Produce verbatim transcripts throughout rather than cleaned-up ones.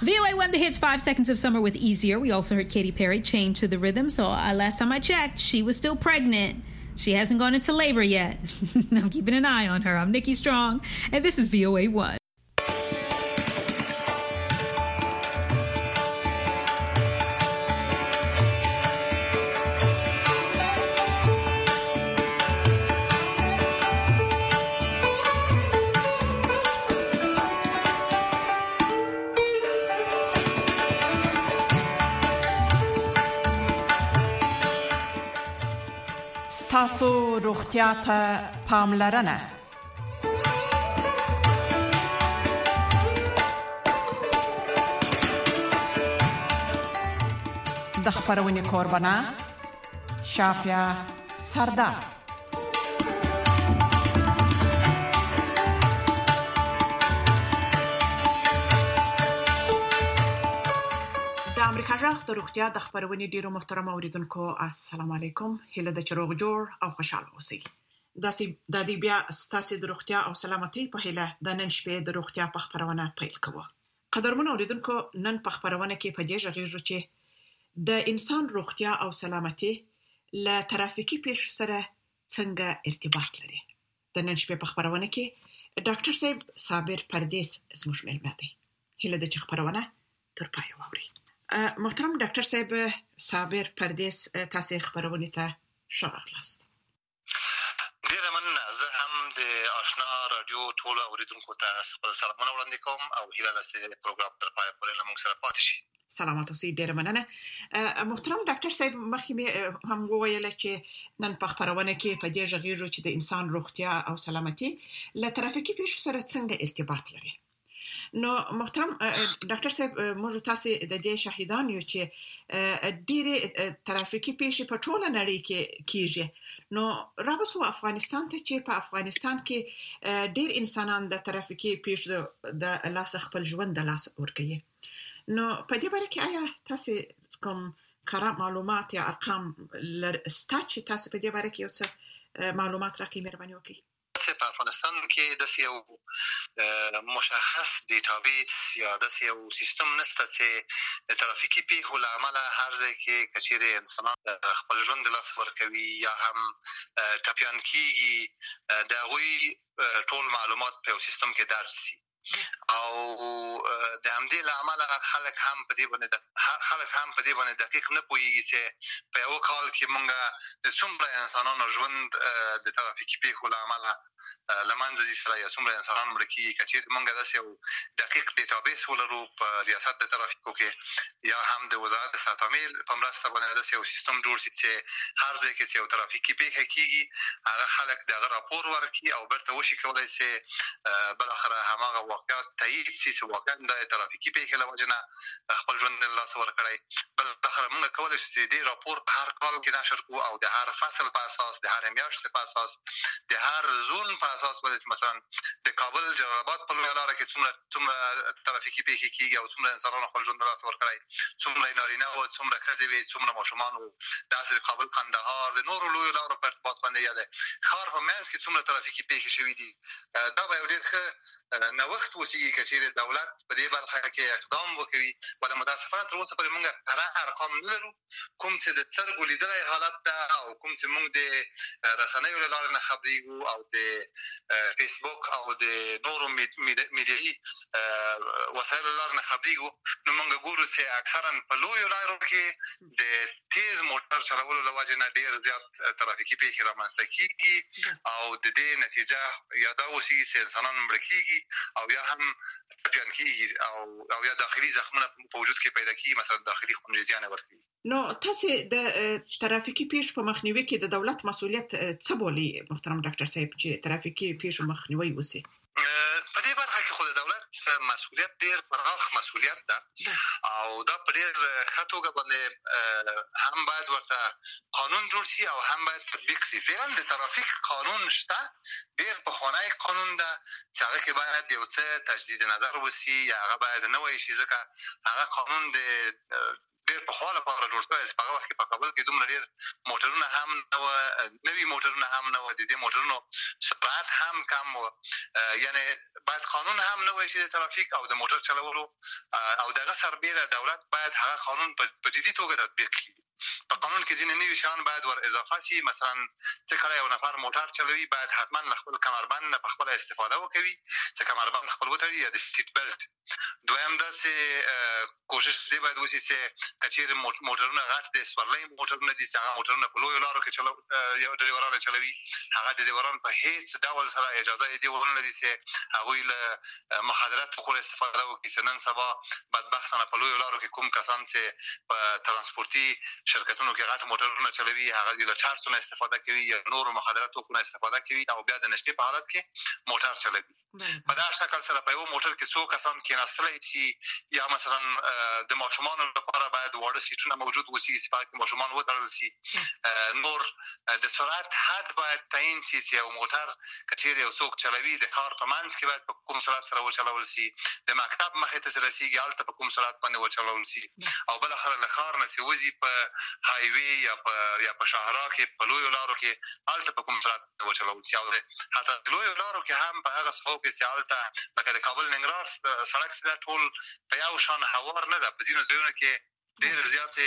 V O A won the hits Five Seconds of Summer with Easier. We also heard Katy Perry, Chained to the Rhythm. So uh, last time I checked, she was still pregnant. She hasn't gone into labor yet. I'm keeping an eye on her. I'm Nikki Strong, and this is V O A one. تاسو روغتیا ته پاملرنه. د خبرونې کوربانه شافیا سردار. امریکا راغ د روغتیا د خبرونې ډیرو محترم اوریدونکو السلام علیکم. هله د چروغ جوړ او خوشاله اوسئ. داسې د دې بیا ستاسو د روغتیا او سلامتۍ په هله د نن شپې د روغتیا په خبرونه پیل کوو. قدرمن اوریدونکو نن په خبرونه کې په دې ژغېږو چې د انسان روغتیا او سلامتۍ له ترافیکي پیښو سره څنګه ارتباط لري. د نن شپې په خبرونه کې ډاکټر صاحب صابر پردیس زموږ مېلمه دی. هله د خبرونه تر پای واوري. محترم ډاکټر صاحب صابر پردیس تاسو خبرونه ته شاغلاست. ډیره مننه. زه هم د آشنا رادیو ټول اوریدونکو ته خپل سلامونه وړاندې کوم او هیله ده چې پروګرام تر پای پورې موږ سره پاتې شي. سلامات اوسئ. ډیره مننه. محترم ډاکټر صاحب مخکې مې هم وویل چې نن په خبرونه کې په دې ژغېږو چې د انسان روغتیا او سلامتۍ له ترافیکي پیښو سره څنګه ارتباط لري. نو محترم ډاکټر صاحب موږ تاسو د دې شاهدان یو چې ډېری ترافیکي پیښې په ټوله نړۍ کې کیږي. نو راوځو افغانستان ته چې په افغانستان کې ډېر انسانان د ترافیکي پیښو د لاس خپل ژوند د لاس ورکوي. نو په دې باره کې آیا تاسو کوم کره معلومات یا ارقام لرسته چې تاسو په دې باره کې یو څه معلومات راکړئ مهرباني وکړئ. په افغانستان کې د یو مشخص ډیټابیس یا د یو سیستم نشته چې د ترافیکي پیښو له امله هر ځای کې کچېرې انسانان خپل ژوند د لاس ورکوي یا هم ټپیان کېږي د هغوی ټول معلومات په یو سیستم کې درج شي او د همدې له امله خلک هم په دې باندې خلک هم په دې باندې دقیق نه پوهېږي چې په یو کال کې موږ د څومره انسانانو ژوند د ترافیکي پیښو له امله له منځه ځي سره یا څومره انسانان مړه کېږي. که چېرې موږ داسې یو دقیق ډیټابیس ولرو په ریاست د ترافیکو کې یا هم د وزارت د ساتامل په مرسته باندې داسې یو سیستم جوړ شي چې هر ځای کې چې یو ترافیکي پیښه کېږي هغه خلک د هغه راپور ورکړي او بیرته وشي کولی چې بالاخره هماغه واقعیت تایید شي چې واقعا د ترافیکي پیښې له وجې نه خپل ژوند له لاسه ورکړی. بالاخره موږ کولی شو چې دې راپور په هر کال کې نشر کړو او د هر فصل په اساس د هر میاشتې په اساس د هر زون په اساس باندې مثلا د کابل جلال آباد په لویه لاره کې څومره څومره ترافیکي پیښې کېږي او څومره انسانانو خپل ژوند له لاسه ورکړی، څومره یې نارینه وو، څومره ښځې وې، څومره ماشومان وو. داسې د کابل قندهار د نورو لویو لارو په ارتباط باندې یا د ښار په منځ کې څومره ترافیکي پیښې شوي دي. دا به یو ډېر ښه نوښت وسیږي که چېرې دولت په دې برخه کې اقدام وکوي. ولې متاسفانه تر اوسه پورې موږ کره ارقام نه لرو، کوم چې د سترګو لیدلی حالت ده او کوم چې موږ د رسنیو له لارې نه خبرېږو او د فیسبوک او د نورو میډیایي وسایلو له لارې نه خبرېږو، نو موږ ګورو چې اکثرا په لویو لارو کې د تیز موټر چلولو له وجې نه ډېر زیات ترافیکي پیښې رامنځته کېږي او د دې نتیجه یا دا اوسېږي چې انسانان مړه کېږي او یا هم ټپیان کېږي او او یا داخلي زخمونه په وجود کې پیدا کېږي، مثلا داخلي خونړي زیان یې ورکوي. نو تاسو د ترافیکي پیښو په مخنیوي کې د دولت مسؤلیت څه بولي محترم ډاکټر صاحب چې ترافیکي پیښو مخنیوي وشي؟ په دې برخه کې خو د دولت مسؤلیت ډېر پراخ مسؤلیت ده او دا په ډېر ښه توګه باندې هم باید ورته قانون جوړ شي او هم باید تطبیق شي. فعلا د ترافیک قانون شته، ډېر پخوانی قانون ده چې هغه کې باید یو څه تجدید نظر وشي یا هغه باید نوی شي، ځکه هغه قانون د ډېر په خواله په جوړ شوی په هغه وخت کې په کابل کې دومره ډېر موټرونه هم نه وو، نوي موټرونه هم نه وو، د دې موټرونو سرعت هم کم وو. یعنی باید قانون هم نه وای چې د ترافیک او د موټر چلولو او دغه سربېره دولت باید هغه قانون په جدي توګه تطبیق کړي. په قانون کې ځینې نوي شیان باید ور اضافه شي. مثلا چې کله یو نفر موټر چلوي باید حتما له خپل کمربند نه په خپله استفاده وکوي، چې کمربند خپل وتړي یا د سیټ بیلټ. دویم داسې کوشش دی باید وشي چې که چېرې موټرونه غټ دي، سورلۍ موټرونه دي چې هغه موټرونه په لویو لارو کې چلو یو ډریوران چلوي، هغه ډریوران په هیڅ ډول سره اجازه یې دې ونه لري چې هغوی له مخدرات څخه استفاده وکړي. چې نن سبا بدبختانه په لویو لارو کې کوم کسان چې په ترانسپورتي شرکتونو کې غټ موټرونه چلوي هغه له چارج نه استفاده کوي یا نورو مخدراتو نه استفاده کوي او بیا د نشې په حالت کې موټر چلوي. په دا شکل سره په یو موټر کې څو کسان کېناستلی شي، یا مثلا د ماشومانو لپاره باید واړه سیټونه موجود وسي چې پکې ماشومان وتړل شي. نور د سرعت حد باید تعیین شي چې یو موټر که چېرې یو څوک چلوي د ښار په منځ کې باید په کوم سرعت سره وچلول شي، د مکتب مخې ته چې رسېږي هلته په کوم سرعت باندې وچلول شي، او بالاخره له ښار نه چې وځي په هایوې یا په یا په شاهراه کې په لویو لارو کې هلته په کوم سرعت وچلول شي. او حتی د لویو لارو کې هم په هغه ساحو کې چې هلته لکه د کابل ننګرهار سړک چې دا ټول په یو شان هوار نه ده، په ځینو ځایونو کې ډېر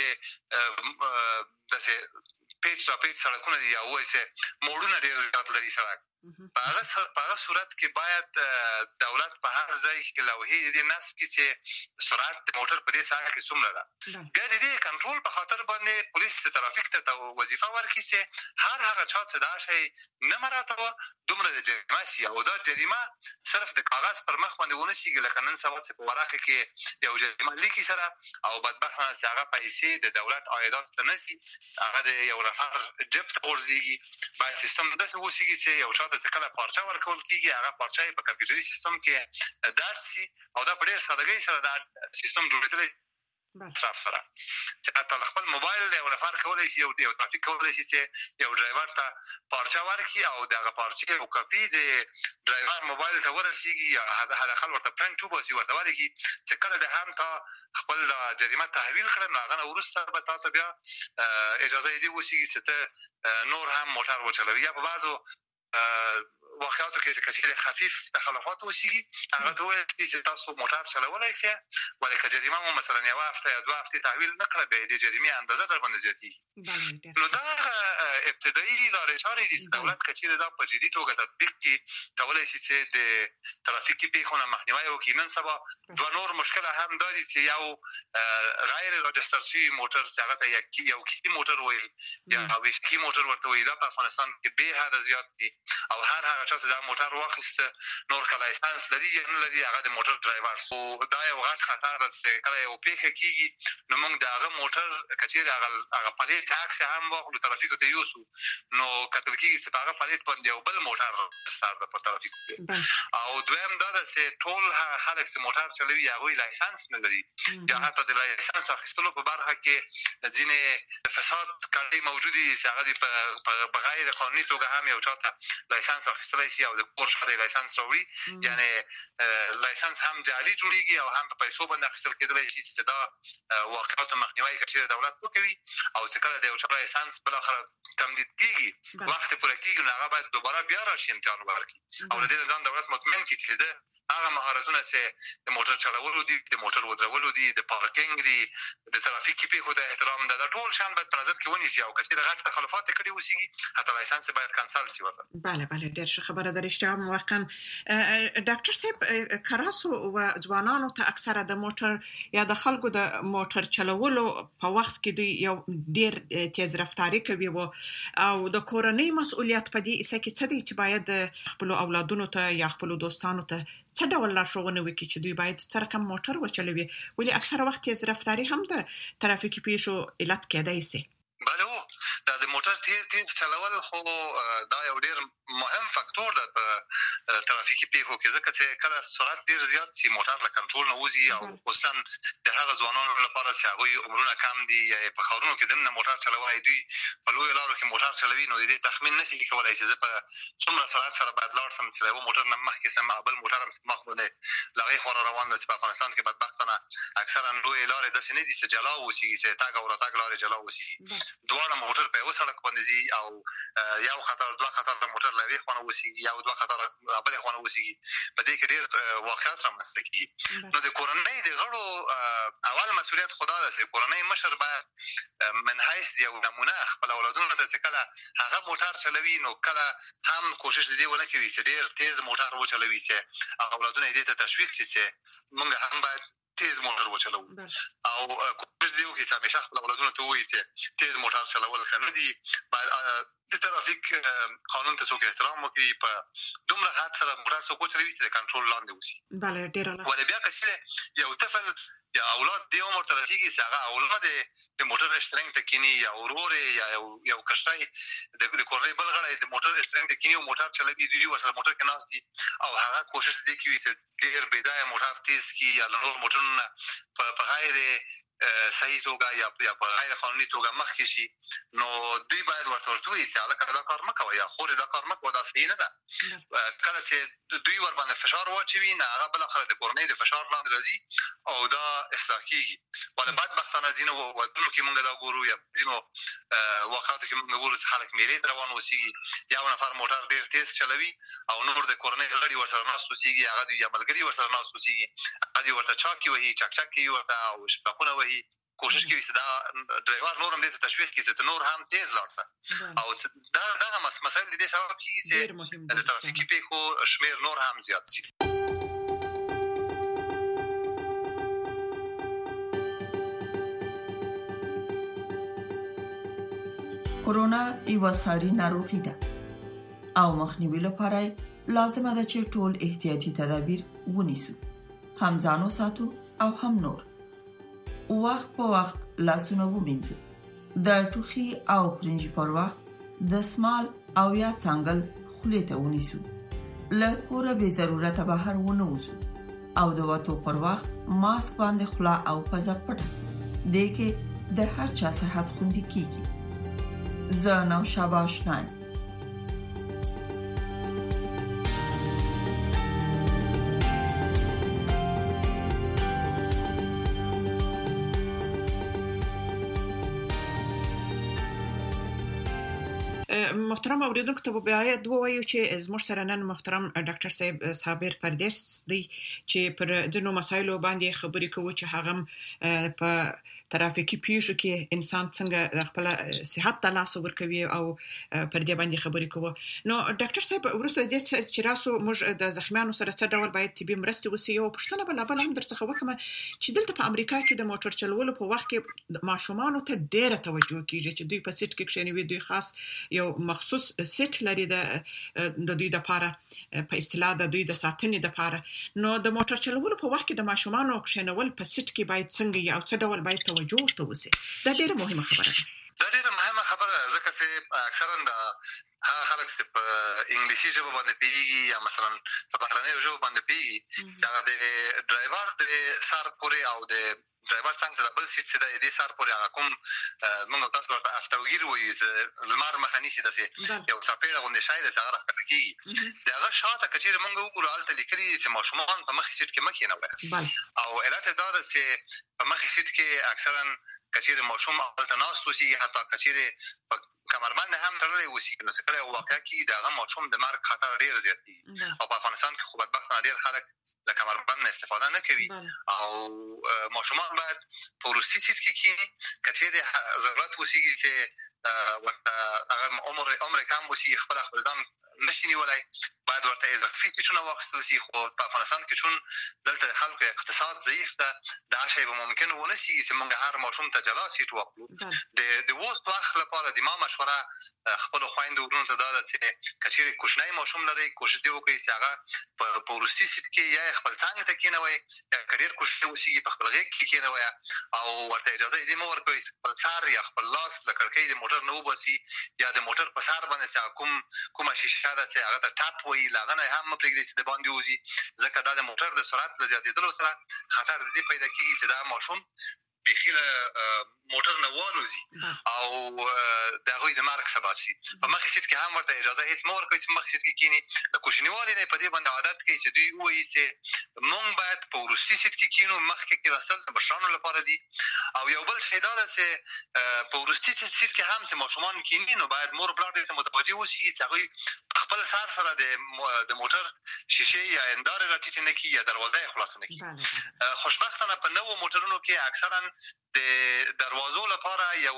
زیاتې داسې پیچ را پیچ سړکونه دي یا وایي چې موړونه ډېر زیات لري سړک. په هغه صورت کې باید دولت په هر ځای کې لوحې دې نصب کړي چې سرعت د موټر په دې ساحه کې څومره ده. بیا د دې کنټرول په خاطر باندې پولیس ترافیک ته وظیفه ورکړي چې هر هغه چا چې دا شی نه مراعاتوه دومره د جریمه شي، او دا جریمه صرف د کاغذ پر مخ باندې ونه شي، لکه نن سبا چې په ورقه کې یو جریمه لیکي سره او بدبختانه چې هغه پیسې د دولت عایدات ته نه شي، هغه د یو نفر جیب ته غورځېږي. باید سیستم داسې وشي چې یو چا چې کله پارچه ورکول کېږي هغه پارچه یې په کمپیوټري سیستم کې درج شي، او دا په ډېر سادګۍ سره دا سیستم جوړېدلی صرف سره چې حتی له خپل موبایل یو نفر کولی شي، یو ترافیک کولی شي چې یو ډرایور ته پارچه ورکړي او د هغه پارچې یو کاپي د ډرایور موبایل ته ورسېږي یا حداقل ورته پرنټ وباسي، ورته ورکړي چې کله د هم تا خپل جریمه تحویل کړه نو هغه نه وروسته به تا ته بیا اجازه یې دې وشي چې ته نور هم موټر وچلوي. یا په بعضو واقعاتو کې چې چېرې خفیف تخلفات وشي هغه ته وویل شي چې تاسو موټر چلولی شئ، ولې که جریمه مو مثلا یوه هفته یا دوه هفتې تحویل نه کړه بیا یې د جریمې اندازه در باندې زیاتېږي. نو دا هغه ابتدایي لارې چارې دي چې دولت که چېرې دا په جدي توګه تطبیق کړي کولی شي چې د ترافیکي پیښو نه مخنیوی وکړي. نن سبا دوه نور مشکله هم دا دي چې یو غیر راجستر شوي موټر چې هغه ته یو کیلي موټر وایي یا ویشتکي موټر ورته وایي، دا په افغانستان کې بې حده زیات دي، او هر هغه چا چې دا موټر واخیسته نور که لایسنس لري یا نه لري هغه د موټر ډرایور خو دا یو غټ خطر ده چې کله یو پیښه کېږي نو موږ د هغه موټر که چېرې هغه پلیټ عکس هم واخلو ترافیکو ته یوسو نو کتل کېږي چې په هغه پلیټ باندې یو بل موټر رجسټر ده په ترافیکو کې. او دویم دا ده چې ټول هغه خلک چې موټر چلوي هغوی لایسنس نه لري، یا حتی د لایسنس اخیستلو په برخه کې ځینې فساد کړۍ موجودې دي چې هغه دې په غیر قانوني توګه هم یو چا ته لایسنس اخیستلی شي او د کور څخه د لایسنس راوړي، یعنې لایسنس هم جعلي جوړېږي او هم په پیسو باندې اخیستل کېدلی شي چې دا واقعاتو مخنیوی که چېرې دولت وکوي او چې کله د یو چا لایسنس بالاخره تمدید کېږي وخت یې پوره کېږي نو هغه باید دوباره بیا راشي امتحان ورکړي او له دې نه ځان دولت مطمئن کړي چې ده هغه مهارتونه چې د موټر چلولو دي، د موټر ودرولو دي، د پارکینګ دي، د ترافیکي پیښو ته احترام ده، دا ټول شیان باید په نظر کې ونیسي او که چېرې غټ تخلفات یې کړي اوسېږي حتی لایسنس باید کنسل شي ورته. بله بله ډېر ښه خبره ده، رښتیا هم واقعا. ډاکټر صاحب کراسو و ځوانانو ته اکثره د موټر یا د خلکو د موټر چلولو په وخت کې دوی یو ډېر تیز رفتاري کوي او د کورنۍ مسؤلیت په دې حصه کې څه دی چې باید خپلو اولادونو ته یا خپلو دوستانو ته څه ډول لارښوونه وکړي چې دوی باید څه رقم موټر وچلوي، ولې اکثره وخت تیز رفتاري هم د ترافیکي پیښو علت کېدای شي؟ بله دا د موټر تیز تیز چلول خو دا یو ډیر مهم فاکتور ده په ترافیکي پیښو کې، ځکه چې کله سرعت ډیر زیات شي موټر له کنټرول نه وځي، او خصوصا د هغه ځوانانو لپاره چې هغوی عمرونه کم دي یا په ښارونو کې دننه موټر چلولی، دوی په لویو لارو کې موټر چلوي، نو د دې تخمین نه شي کولی چې زه په څومره سرعت سره باید لاړ شم چې د یوه موټر نه مخکې شم، بل موټر هم مخ باندې له هغې خوا روان ده. چې په افغانستان کې بدبختانه اکثرا لویې لارې داسې نه دي چې جلا واوسېږي، چې تګ او راتګ لارې جلا واوسېږي، دواړه موټر په یوه سړک باندې ځي، او یو خطر دوه خطر موټر له یوې خوا نه اوسېږي، یو دوه خطر له بلې خوا نه اوسېږي. په دې کې ډېر واقعیت رامنځته کېږي. نو د کورنۍ د غړو اول مسؤلیت خو دا ده چې کورنۍ مشر باید من حیث د یو نمونه خپل اولادونو ته چې کله هغه موټر چلوي نو کله هم کوشش د دې ونه کوي چې ډېر تیز موټر وچلوي، چې اولادونه یې دې ته تشویق شي چې موږ هم باید تیز موټر وچلو، او کوشش دې وکړي چې همیشه خپل اولادونو ته ووایي چې تیز موټر چلول ښه نه دي، باید د ترافیک قانون ته څوک احترام وکړي، په دومره حد سره موټر څوک وچلوي چې د کنټرول لاندې وشي. بله ډېره ولې بیا که چېرې یو طفل یا اولاد دې عمر ته رسېږي چې هغه اولاد د موټر اشترنګ ته کیني، یا ورور یا یو یو کشری د کورنۍ بل غړی د موټر اشترنګ ته کیني او موټر چلوي، دوی ورسره موټر کې ناست دي، او هغه کوشش دې کوي چې ډېر بېځایه موټر تیز کړي یا له نور موټرونو نه په غیر صحیح توګه یا په غیر قانوني توګه مخکې شي، نو دوی باید ورته ورته ووایي چې هلکه دا کار مه کوه یا خورې دا کار مه کوه، دا صحیح نه ده. کله چې دوی ورباندې فشار واچوي نو هغه بالاخره د کورنۍ د فشار لاندې راځي او دا اصلاح کېږي. ولې بدبختانه ځینو ودونو کې موږ دا ګورو یا ځینو واقعاتو کې موږ ګورو چې خلک میلې ته روان اوسېږي، یو نفر موټر ډېر تیز چلوي او نور د کورنۍ غړي ورسره ناست اوسېږي، هغه دوی یا ملګري ورسره ناست اوسېږي، هغه دوی ورته چاکې وهي، چک چک کوي ورته او شپاکونه وهي، کوشش کوي چې دا ډرایور نور هم دې ته تشویق کړي چې نور هم تیز لاړ شه، او دا دغه مسایل د دې سبب کېږي چې د ترافیکي پیښو شمېر نور هم زیات شي. کرونا یوه ساري ناروغي ده او مخنیوي لپاره لازمه ده چې ټول احتیاطي تدابیر ونیسو، هم ځان وساتو او هم نور. وخت په وخت لاسونه ومینځو، د ټوخي او پرنجي پر وخت دستمال او یا څنګل خولې ته ونیسو، له کوره بې ضرورته بهر ونه وځو، او د وتو پر وخت ماسک باندې خوله او پزه پټه، دې کې د هر چا صحت خوندي کیږي. زه نوشابه آشنایم. محترم اوریدونکو ته باید ووایو چې زموږ سره نن محترم ډاکټر صاحب صابر پردیس دی چې پر ځینو مسایلو باندې خبرې کوي چې هغه په ترافیکي پیښو کې انسان څنګه خپل صحت ته لاس ورکوي او پر دې باندې خبرې کوي. نو ډاکټر صاحب ورسته د چې راسو موږ د زخمیانو سره څه ډول باید طبي مرستې وسی او پښتنه بل بل هم درڅخه وکم چې دلته په امریکا کې د موټر چلولو په وخت کې ماشومان ته ډېره توجه کیږي چې دوی په سیټ کې کښینوي، دوی خاص یو مخصوص سیټ لري د د دوی د لپاره په اصطلاح د دوی د ساتنې د لپاره. نو د موټر چلولو په وخت کې د ماشومان کښینول په سیټ کې باید څنګه او څه ډول باید توجه ورته وسی؟ دا ډېره مهمه خبره ده. دا ډېره مهمه خبره ده ځکه چې اکثرا د هغه خلک چې په انګلیسي ژبه باندې پیږي یا مثلا په بهرنیو ژبه باندې پیږي، دا د ډرایور د سر پورې او د ډرایور څنګه د بل سیټ څخه د دې سر پورې هغه کوم موږ تاسو ورته افتوګیر وایو چې لمر مخه نیسي، داسې یو څپېړه غوندې شی دی چې هغه راښکته کېږي، د هغه شاته که چېرې موږ وګورو هلته لیکلي چې ماشومان په مخکې سیټ کې مه کېنوئ، او علت یې دا ده چې په مخکې سیټ کې اکثرا که چېرې ماشوم هلته ناست اوسېږي، حتی که چېرې په کمربند هم تړلی اوسېږي، نو چې کله یو واقعه کېږي د هغه ماشوم د مرګ خطر ډېر زیات کېږي، او په افغانستان کې خو بدبختانه ډېر خلک له کمربند نه استفاده نه کوي، او ماشومان باید په وروستي سیټ کې کښېني. که چېرې ضرورت اوسېږي چې ورته هغه عمر عمر کم اوسېږي، خپله خپل ځان نشي نیولای باید ورته اضافي سیټونه واخیستل شي. خو په افغانستان کې چون دلته د خلکو اقتصاد ضعیف ده دا شی به ممکن ونه شي چې موږ هر ماشوم ته جلا سیټ واخلو. د د اوس وخت لپاره د ما مشوره خپلو خویندو ورونو ته دا ده چې که چېرې کوچنی ماشوم لرئ کوشش دې وکړئ چې هغه په وروستي سیټ کې یا خپل څانګ ته کېنوئ یا که ډېر کوشش اوسېږي په خپل غېږ کې کېنوئ او ورته اجازه یې دې مه ورکوئ چې خپل سر یا خپل لاس له کړکۍ د موټر نه وباسي یا د موټر په سر باندې چې کوم کومه شیشه ده چې هغه ته ټاپ وایي له هغه نه هم مه پرېږدئ چې د باندې وځي، ځکه دا د موټر د سرعت له زیاتېدلو سره خطر د دې پیدا کېږي چې دا ماشوم بیخي له موټر نه والوځي او د هغوی د مرګ سبب شي. په مخکې سیټ کې هم ورته اجازه هېڅ مه ورکوئ چې په مخکې سیټ کې کښېني. د کوچنیوالي نه په دې باندې عادت کوي چې دوی ووایي چې موږ باید په وروستي سیټ کې کښېنو، مخکې کېناستل د مشرانو لپاره دي. او یو بل شی دا ده چې په وروستي سیټ کې هم چې ماشومان کښېني نو باید مور پلار دې ته متوجه اوسي چې هغوی په خپل سر سره د موټر شیشې یا هندارې راټیټې نه کړي یا دروازه یې خلاصه نه کړي. خوشبختانه په نوو موټرونو کې اکثرا د دروازو لپاره یو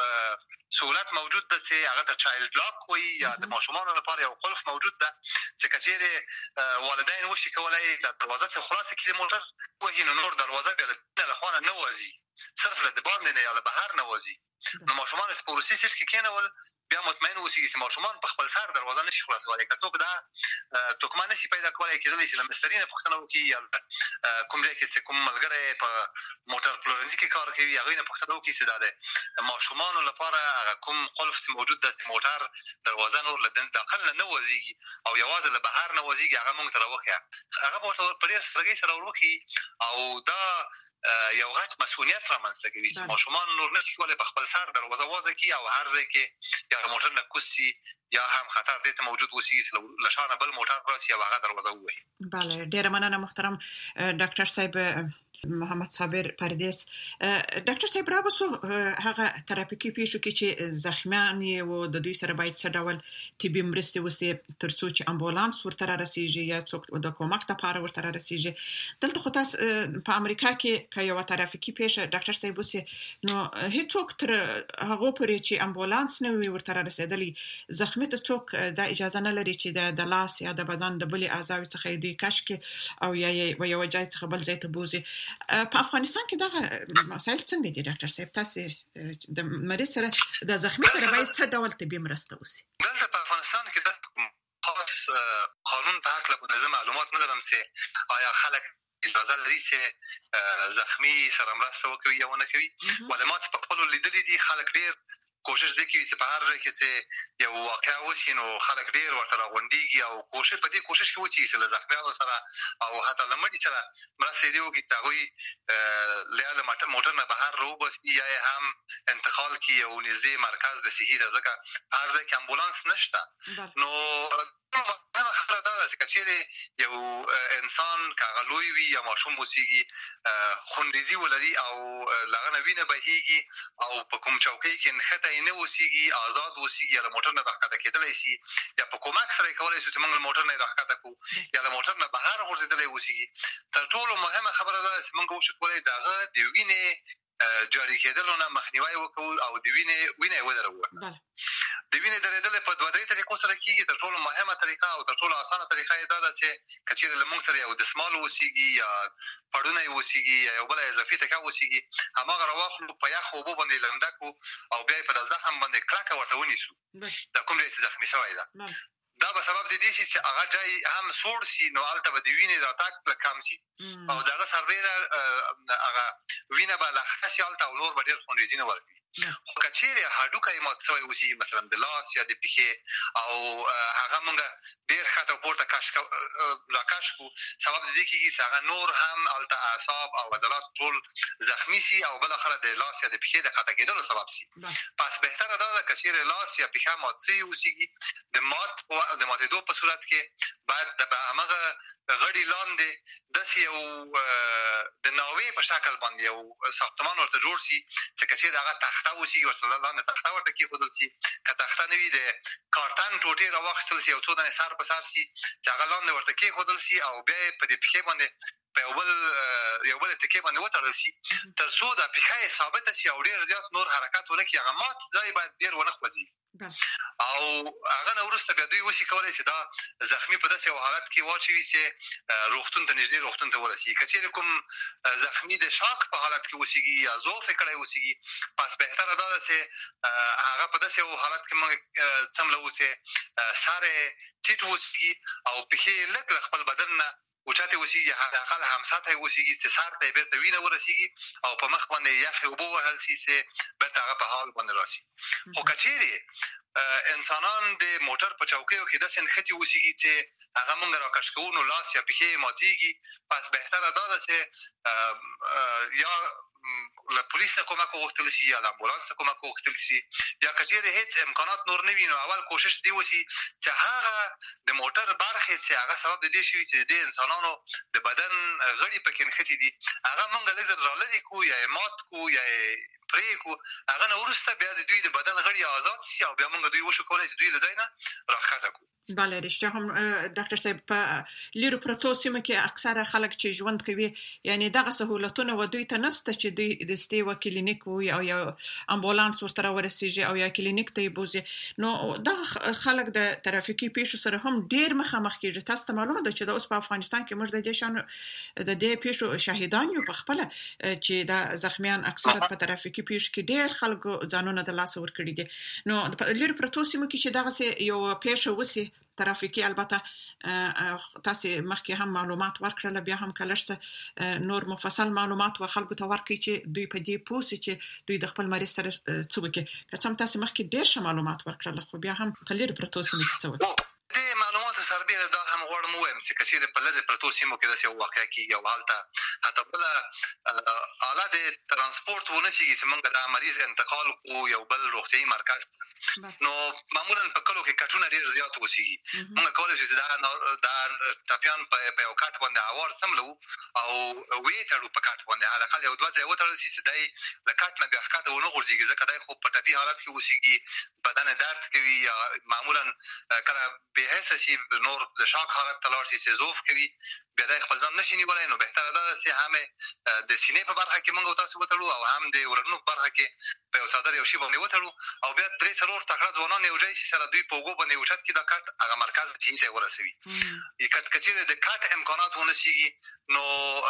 سهولت موجود ده چې هغه ته چایلډ لاک وایي یا د ماشومانو لپاره یو قلف موجود ده چې که چېرې والدین وشي کولی د دروازه چې خلاصه کړي د موټر وهي نو نور دروازه بیا له دننه له خوا نه نه وځي، صرف له د باندې نه یا له بهر نه وځي. نو ماشومان چې په وروستي سیټ کې کېنول بیا مطمئن اوسېږي چې ماشومان په خپل سر دروازه نه شي خلاصولی. که څوک دا توکمه نه شي پیدا کولی کېدلی چې له مستري نه پوښتنه وکړي یا کوم ځای کې چې کوم ملګری په موټر پلورنځي کې کار کوي هغوی نه پوښتنه وکړي چې دا د ماشومانو لپاره هغه کوم قلف چې موجود ده چې موټر دروازه نور له داخل نه نه وځېږي او یوازې له بهر نه وځېږي هغه موږ ته راوښیه. هغه به ورته په ډېر سادګۍ سره ور او دا یو غټ مسؤلیت رامنځته کوي چې ماشومان نور نشي کولی په خپل سر دروازه وازه کړي او هر ځای کې یا موټر نه کوز شي یا هم خطر دې ته موجود اوسي چې له شا نه بل موټر راسي او هغه دروازه ووهي. بله، ډېره مننه محترم ډاکټر صاحب محمد صابر پردیس. ډاکټر صاحب راوسو هغه ترافیکي پیښو کې چې زخمیان یې و د دوی سره باید څه ډول طبي مرستې وسي تر څو چې امبولانس ورته رارسیږي یا څوک د کومک لپاره ورته رارسیږي. دلته خو تاسو په امریکا کې که یوه ترافیکي پیښه ډاکټر صاحب وسي نو هیڅوک تر هغو پورې چې امبولانس نه وي ورته رارسېدلی زخمي ته څوک دا اجازه نه لري چې د لاس یا د بدن د بلې اعضاوو څخه یې دوی کش کړي او یا یې یوه ځای څخه بل ځای ته بوځي. په افغانستان کې دغه مسایل څنګه دي ډاکټر صاحب؟ تاسو د مریض سره د زخمي سره باید څه ډول طبي مرسته وسي؟ دلته په افغانستان کې د خاص قانون په هکله به زه معلومات نه لرم چې آیا خلک اجازه لري چې زخمي سره مرسته وکړي یا ونه کوي. ولې ما په خپلو لیدلي دي خلک ډېر کوشش دې کوي چې په هر ځای کې چې یو واقعه وشي نو خلک ډېر ورته راغونډېږي او کوشش په دې کوشش کې وشي چې له زخمیانو سره او حتی له مړي سره مرسته دې وکړي چې هغوی له له موټر نه بهر راوباسي یا یې هم انتقال کړي یو نږدې مرکز د صحي ته، ځکه په هر ځای کې امبولانس نشته. نو مهمه خبره دا ده چې که چېرې یو انسان که هغه لوی وي یا ماشوم اوسېږي خونریزي ولري او له هغه نه وینه بهېږي او په کوم چوکۍ کې نښته یې نه اوسېږي آزاد اوسېږي یا له موټر نه راښکته کېدلی شي یا په کومک سره یې کولی شو چې موږ له موټر نه یې راښکته کړو یا له موټر نه بهر غورځېدلی اوسېږي. تر ټولو مهمه خبره دا ده چې موږ وشو کولی د هغه د وینې جاري کېدلو نه مخنیوی وکړو او د وینې وینه یې ودروو. د وینې درېدل په دوه درې طریقو سره کېږي. تر ټولو مهمه طریقه او تر ټولو اسانه طریقه یې دا ده چې که چېرې له موږ سره یو دسمال اوسېږي یا پړونه یې اوسېږي یا یو بله اضافي تکه اوسېږي هماغه راواخلو په یخو اوبو باندې لنده کړو او بیا یې په د زخم باندې کلکه ورته ونیسو دا کوم ځای چې زخمي شوی ده. دا به سبب د دې شي چې هغه ځای هم سوړ شي نو هلته به د وینې راتګ لږ کم شي او د هغه سربیره هغه وینه به لښته شي هلته او نور به ډېر خونریزي نه ورکوي. خو که چېرې هډوکی مات شوی اوسېږي مثلا د لاس یا د پښې او هغه موږ ډېر ښکته پورته کش راکش کړو سبب د دې کېږي چې هغه نور هم هلته اعصاب او عضلات ټول زخمي شي او بالاخره د لاس یا د پښې د ښکته کېدلو سبب شي. پس بهتره دا ده که چېرې لاس یا پښه مات شوي اوسېږي د مات د ماتېدو په صورت کې باید د همغه غړي لاندې داسې یو د ناوې په شکل باندې یو ساختمان ورته جوړ شي چې که چېرې هغه تخته اوسېږي ورته لاندې تخته ورته کېښودل شي. که تخته نه وي د کارتن ټوټې راواخیستل شي یو څو دانې سر په سر شي چې هغه لاندې ورته کېښودل شي او بیا یې په دې پښې باندې په یو بل یو بل تکې باندې وتړل شي تر څو دا پښه یې ثابته شي او ډېر زیات نور حرکت ونه کړي. هغه مات ځای باید ډېر ونه خوځي او هغه نو ورسته بیا دوی وشي کولای چې دا زخمی په داسې حالت کې واچوي چې روغتون ته نږدې روغتون ته ورسي. کچېرې کوم زخمی د شاک په حالت کې وسیږي یا ضعف کړی وسیږي، پس بهتره دا ده چې هغه په داسې حالت کې موږ څملو چې ساره ټیټ وسیږي او پښې لږ خپل بدن نه اوچاته وسیږي، حداقل هم ساته وسیږي چې سار ته بیرته وینه ورسیږي او په مخ باندې یخ اوبه وهل شي چې بیرته هغه په حال باندې راشي. خو کچېرې انسانان د موټر په چوکیو کې داسې نښتې وسیږي چې هغه موږ راکش کوو نو لاس یا پښې ماتېږي، پس بهتره دا ده چې یا له پولیس نه کومک وغوښتل شي یا له امبولانس نه کومک وغوښتل شي، یا کچېرې هیڅ امکانات نور نه وي نو اول کوشش دی وشي چې هغه د موټر برخې چې هغه سبب د دې شوي چې د انسانانو د بدن غړي پکې نښتې دي هغه موږ لږ زر رالرې کړو یا یې مات کړو یا یې پرې کړو، هغه نه وروسته بیا د دوی د بدن غړي آزاد شي او بیا موږ دوی وشو کولی چې دوی له ځای نه راښکته کړو. بله رښتیا هم ډاکټر صاحب په لیرو پرتو سیمو کې اکثره خلک چې ژوند کوي یعنی دغه سهولتونه و دوی ته نشته چې دوی د ستې و کلینیک او یا امبولانس ورته ورسیږي او یا کلینیک ته بوزي، نو دغه خلک د ترافیکي پیښو سره هم ډیر مخامخ کیږي. تاسو ته معلومه ده چې د اوس په افغانستان کې موږ د دې شان د دې پیښو شاهدان یو په خپل چې د زخمیان اکثریت په ترافیکي پیښو کې ډیر خلکو ځانونه د لاس ور کړی دي. نو لیرو پرتو سیمو کې چې دغه یو پیښه وسی ترافیکي البته تاسو مخکې هم معلومات ورکړل، بیا هم کلهشته نور مفصل معلومات و خلکو ته ورکړي چې دوی په دې پوسې چې دوی د خپل مریض سره څه وکړي. که څه هم تاسو مخکې ډېر ښه معلومات ورکړل خو بیا هم په لیرې پرتو سیمو کې څه وکړي. د معلوماتو سربېره دا هم غواړم ووایم چې که چېرې په لرې پرتو سیمو کې داسې یو واقعه کېږي او هلته حتی بله آله د ترانسپورټ ونه شي چې موږ دا مریض انتقال کړو یو بل روغتیایي مرکز نو معمولا په کلو کې کټونه ډېر زیات وسیږي. موږ کولی شو چې دا دا ټاپیان په یو کټ باندې هوار سملو او ویې تړو په کټ باندې، حداقل یو دوه ځایه وتړل شي چې دی له کټ نه بیا ښکته ونه غورځېږي، ځکه دی خو په ټپي حالت کې وسیږي، بدن درد کوي یا معمولا کله بې حسه شي نور د شاک حالت ته لاړ شي چې ضعف کوي بیا دی خپل ځان نشي نیولی. نو بهتره دا ده چې هم د سینې په برخه کې موږ تاسو وتړو او هم د ورنو په برخه کې په یو څادر یو شي باندې وتړو او بیا درې څلور تکړه ځوانان یو ځای شي سره دوی په اوږو باندې اوچت کړي دا کټ هغه مرکز چې ته ورسوي. که چېرې د کټ امکانات ونه شي نو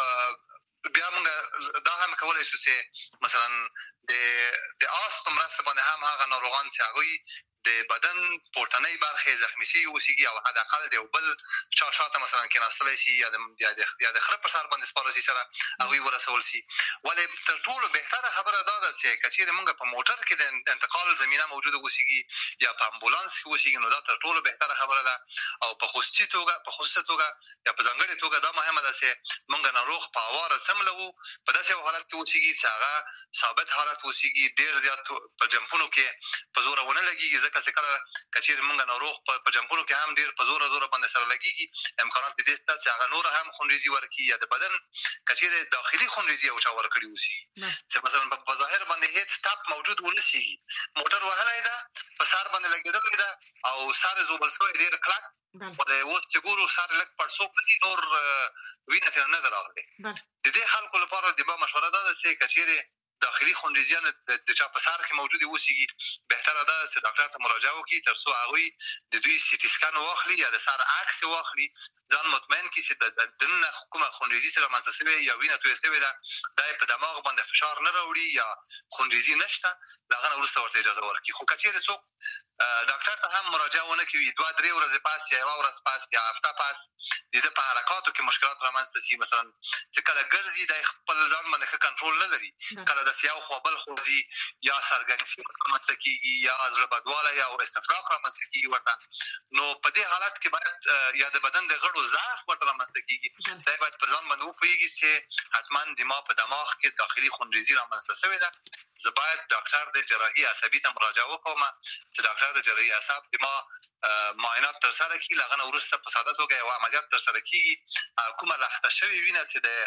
بیا موږ دا هم کولی شو چې مثلا د د آس په مرسته باندې هم هغه ناروغان چې هغوی د بدن پورتنۍ برخې زخمي شوي وسیږي او حداقل د یو بل چا شاته مثلا کېناستلی شي یا د یا د خره پر سر باندې سپاره شي سره هغوی ورسول شي. ولې تر ټولو بهتره خبره دا ده چې که چېرې موږ په موټر کې د انتقال زمینه موجوده وسیږي یا په امبولانس کې وسیږي نو دا تر ټولو بهتره خبره ده او په خصوصي توګه په خصوصي توګه یا په ځانګړې توګه دا مهمه ده چې موږ ناروغ په هواره څملوو په داسې یو حالت کې وسیږي چې هغه ثابت حالت وسیږي، ډېر زیات په جمپونو کې په زوره ونه لګېږي، ځکه چې کله که چېرې موږ ناروغ په جمپونو کې هم ډېر په زوره زوره باندې سره لګېږي امکانات د دې شته چې هغه نوره هم خونریزي ورکړي یا د بدن که چېرې داخلي خونریزي یو چا ورکړي وسي چې مثلا په ظاهر باندې هېڅ ټپ موجود ونسیږي، موټر وهلی ده په سر باندې لګېدلی ده او سر یې زوبل شوی ډېر کلک ولې اوس چې ګورو سر لږ پړسوب لري نور وینه ترې نه ده راغلې. د دې خلکو لپاره د ما مشوره دا ده چې که چېرې داخلي خونریزیان د چا په سر کې موجودې وسیږي بهتره ده چې ډاکټر ته مراجعه وکړي تر څو هغوی د دوی سیټي سکن واخلي یا د سر عکس واخلي، ځان مطمئن کړي چې د دننه کومه خونریزي سره رامنځته شوې یا وینه تویه شوې ده دا یې په دماغ باندې فشار نه راوړي یا خونریزي نشته د هغه نه وروسته ورته اجازه ورکړي. خو که چېرې څوک ډاکټر ته هم مراجعه ونه کړي دوه درې ورځې پس یا یوه ورځ پس یا هفته پس د ده په حرکاتو کې مشکلات رامنځته شي، مثلا چې کله ګرځي دی خپل ځان باندې ښه کنټرول نه لري، کله داسې یو خوا بل خوځي یا سرګنګسي رامنځته کېږي یا زړه بدوالی یا استفراق رامنځته کېږي ورته، نو په دې حالت کې باید یا د بدن د غړو ضعف ورته رامنځته کېږي دی باید په ځان باندې وپوهېږي چې حتما دما په دماغ کې داخلي خونریزي رامنځته شوې ده، زه باید ډاکټر د جراحي عصبي ته مراجعه وکړم چې ډاکټر د جراحي اعصاب دما معاینات ترسره کړي، له هغه نه وروسته په ساده توګه یو عملیات ترسره کېږي، کومه لخته شوې وینه چې د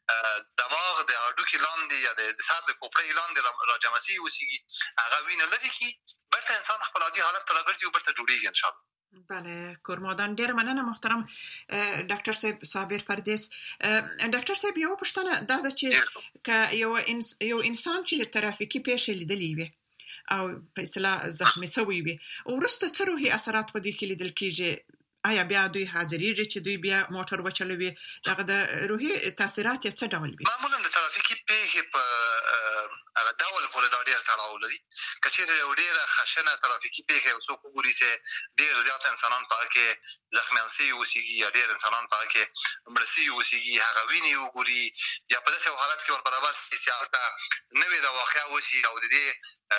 دماغ د هډوکي لاندې یا د سر د کوپړۍ لاندې راجمع شوي وسیږي هغه وینه لرې کړي، بیرته انسان خپل عادي حالت ته راګرځي او بیرته جوړېږي انشاءالله. بله کورمادان ډېر مننه محترم ډاکټر صاحب صابر پردیس. ډاکټر صاحب یو پوښتنه دا ده چې که یو یو انسان چې ترافیکي پیښه لیدلې وي او په اصطلاح زخمی شوی وي ورسته څه روحي اثرات په دې کې لیدل کیږي آیا بیا دوی حاضرېږي چې دوی بیا موټر وچلوي دغه د روحي تاثیرات یې څه ډول وي معمولا د ترافیکي پیښې په هغه ډول پورې دا ډېر تړاو لري که چېرې یو ډېره خشنه ترافیکي پیښه یو څوک وګوري چې ډېر زیات انسانان په هغه کې زخمیان سوي اوسېږي یا ډېر انسانان په هغه کې مړه سوي اوسېږي هغه وینې وګوري یا په داسې یو حالت کې ور برابر شي چې هلته نوې دا واقعه وشي او د دې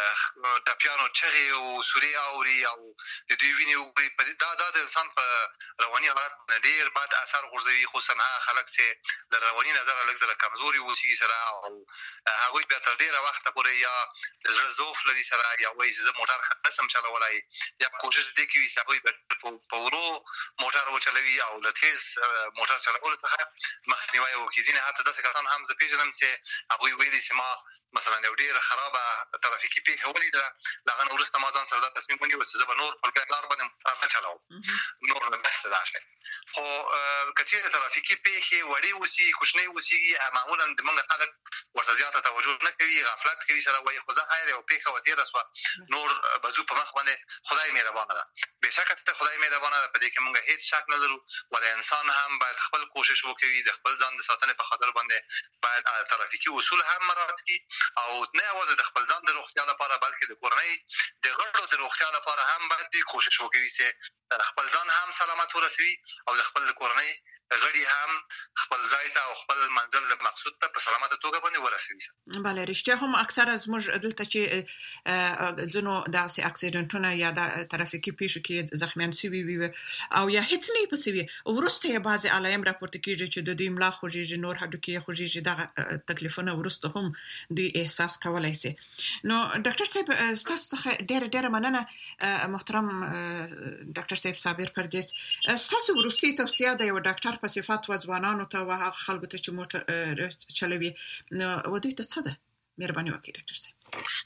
ټپیانو چغې او سورې اوري او د دوی وینې وګوري دا دا د انسان په رواني حالت ډېر بد اثر غورځوي خصوصا هغه خلک چې له رواني نظره لږ زره کمزوري اوسېږي سره او هغوی بیا تر ډېره وخته پورې یا د زړه ضعف لري سره یا وایي چې زه موټر نشم چلولی یا کوشش دې کوي چې هغوی په ورو موټر وچلوي او له تیز موټر چلولو څخه مخنیوی وکړي ځینې حتی داسې کسان هم زه پېژنم چې هغوی ویلي چې ما مثلا یو ډېره خرابه ترافیکي پیښه ولیده له هغه نه وروسته ما ځان سره دا تصمیم ونیو چې زه به نور په لویه لار باندې موټر نه چلوم نور نه بس دا شی خو که چېرې ترافیکي پیښې وړې اوسي کوچنۍ اوسېږي معمولا زموږ خلک ورته زیاته توجه نه کوي غفلت کوي سره وایي خو زه خیر یو پیښه وتېره شوه نور به ځو په مخ باندې خدای مهربانه ده بېشکه چې خدای مهربانه ده په دې کې موږ هېڅ شک نه لرو ولې انسان هم باید خپل کوشش وکوي د خپل ځان د ساتنې په خاطر باندې باید ترافیکي اصول هم مراعات کړي او نه یوازې د خپل ځان د روغتیا لپاره بلکې د کورنۍ د غړو د روغتیا لپاره هم باید دوی کوشش وکوي چې خپل ځان هم سلامت ورسوي او د خپل کورنۍ غړي هم خپل ځای ته او خپل منزل د مقصود ته په سلامته توګه باندې ورسوي. بله رښتیا هم اکثره زموږ دلته چې ځینو داسې اکسیډنټونه یا د ترافیکي پیښو کې زخمیان شوي وي او یا هیڅ نه یې پسې وي وروسته یې بعضې علایم راپورته کېږي چې د دوی ملا خوږېږي نور هډوکي یې خوږېږي دغه تکلیفونه وروسته هم دوی احساس کولی شي. نو ډاکټر صاحب ستاسو څخه ډېره ډېره مننه محترم ډاکټر صاحب صابر پردیس. ستاسو وروستۍ توصیه د یو ډاکټر په صفت و ځوانانو ته و هغه خلکو ته چې موټر چلوي نو و دوی ته څه ده؟ مهرباني وکړئ ډاکټر صاحب.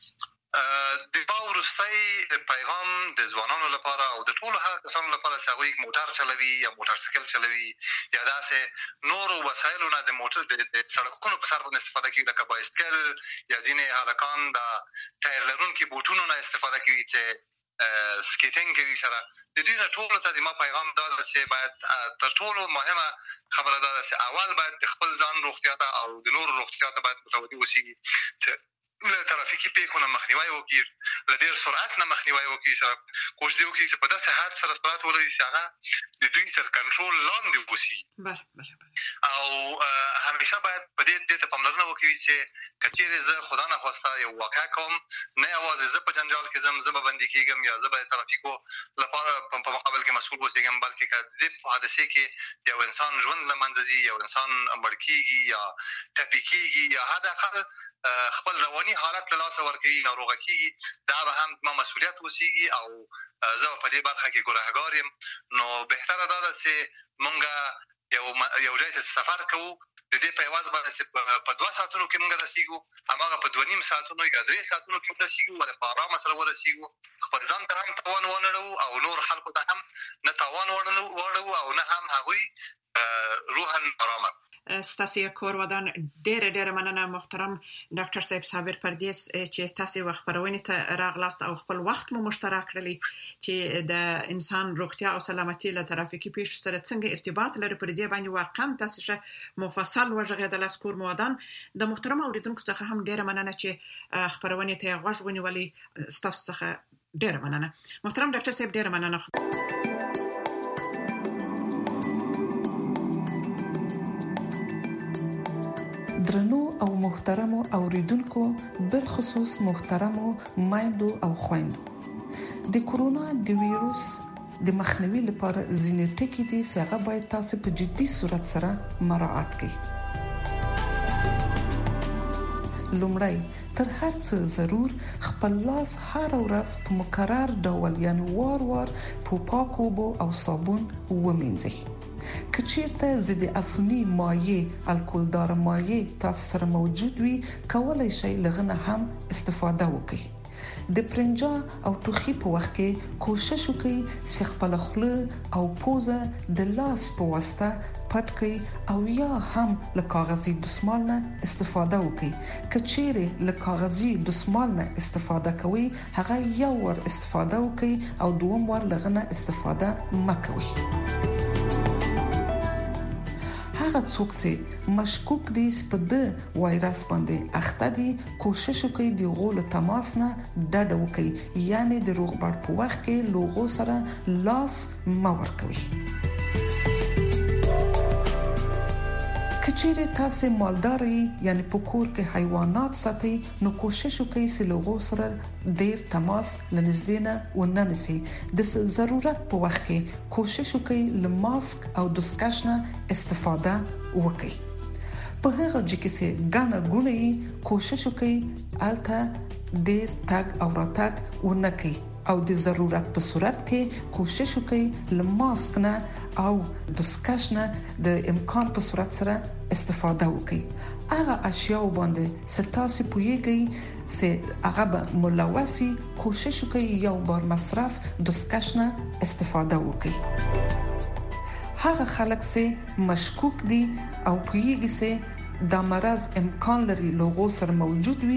د ما وروستی پیغام د ځوانانو لپاره او د ټولو هغه کسانو لپاره چې هغوی موټر چلوي یا موټرسایکل چلوي یا داسې نورو وسایلو نه د موټر د سړکونو په سر باندې استفاده کوي لکه بایسکل یا ځینې هلکان د ټایر لرونکي بوټونو نه استفاده کوي چې سکیټینګ کوي سره د دوی نه ټولو ته د ما پیغام دا ده چې باید تر ټولو مهمه خبره دا ده چې اول باید د خپل ځان روغتیا ته او د نورو روغتیا ته باید متوجه اوسېږي چې له ترافیکي پیښو نه مخنیوی وکړي له ډېر سرعت نه مخنیوی وکړي سره کوشش دې وکړي چې په داسې حد سره سرعت ولري چې هغه د دوی تر کنټرول لاندې وشي او همیشه باید په دې دې ته پاملرنه وکړي چې که چېرې زه خدا نخواسته یو واقعه کوم نه یوازې زه په جنجال کې ځم زه به بندي کېږم یا زه به د ترافیکو لپاره په مقابل کې مسؤول اوسېږم بلکې که د دې په حادثې کې یو انسان ژوند له منځه ځي یو انسان مړ کېږي یا ټپي کېږي یا حداقل خپل رواني حالت له لاسه ورکوي ناروغه کېږي دا به هم ما مسؤلیت اوسېږي او زه په دې برخه کې ګناهګار یم. نو بهتره دا ده چې موږ یو یو ځای ته سفر کوو د دې په عوض باندې چې په دوه ساعتونو کې موږ رسېږو هماغه په دوه نیم ساعتونو یا درې ساعتونو کې ورسېږو ولې په ارامه سره ورسېږو خپل ځان ته هم تاوان ونه اړوو او نور خلکو ته هم نه تاوان واړوو او نه هم هغوی روحاً ارامه. ستاسو کور ودان ډېر ډېر مننه محترم ډاکټر صاحب صابر پردیس چې تاسو وخت خبرونه ته راغلاست او خپل وخت مو مشترک کړلی چې د انسان روغتیا او سلامتي له ترافیکي پیښو سره څنګه ارتباط لري پر دې باندې واقعا تاسو شه مفصل وژغېدل اسکور مو ودان د محترم اوریدونکو څخه هم ډېر مننه چې خبرونه ته غوږ ونیولې ستاسو څخه ډېر مننه محترم ډاکټر صاحب ډېر مننه. درنو او محترمو اوریدونکو بالخصوص محترمو مایندو او خويندو د کورونا د وایروس د مخنیوي لپاره ځینې ټکي دي چې هغه باید تاسو په جدي صورت سره مراعات کړئ. لومړی تر هر څه ضرور خپل لاس هر ورځ په مکرر ډول یعنی وار وار په پاکو اوبو او صابون ومینځئ. کچیرته ضد عفونی مایع الکولدار مایع تاسو سره موجود وي کولای شئ لغنه هم استفاده وکړئ. د پرنجا او ټوخي په وخت کې کوشش وکړئ چې خپل خوله او پوزه د لاس په واسطه پټ کړئ او یا هم له کاغذي دستمال نه استفاده وکړئ. کچېره له کاغذي دستمال نه استفاده کوئ هغه یو ور استفاده وکړئ او دوم ور لغنه استفاده مکوئ. هغه څوک چې مشکوک دي په د وایرس باندې اخته دي کوشش وکړي د غول تماس نه ډډه وکړي، یعنی د روغبړ په وخت کې لوغو سره لاس مور کوي. کچېره تاسو مالداري یعنی په کور کې حیوانات ساتي نو کوشش وکړئ چې لوغو سره ډیر تماس لنږدې نه وننسي. د ضرورت په وخت کې کوشش وکړئ له ماسک او دستکش نه استفاده وکړئ. په هغه ځکه چې ګڼه ګونې کوشش وکړئ الته ډیر تګ او راتګ ونکړئ او د ضرورت په صورت کې کوشش وکړئ له ماسک نه او دستکش نه د امکان په صورت سره استفاده وکړئ. هغه اشیاء باندې ستاسو پویږي چې هغه به ملوثي کوشش وکړئ یو بار مصرف دستکش نه استفاده وکړئ. هغه خلک چې مشکوک دي او پویږي چې د مرض امکان لري لوغو سره موجود وي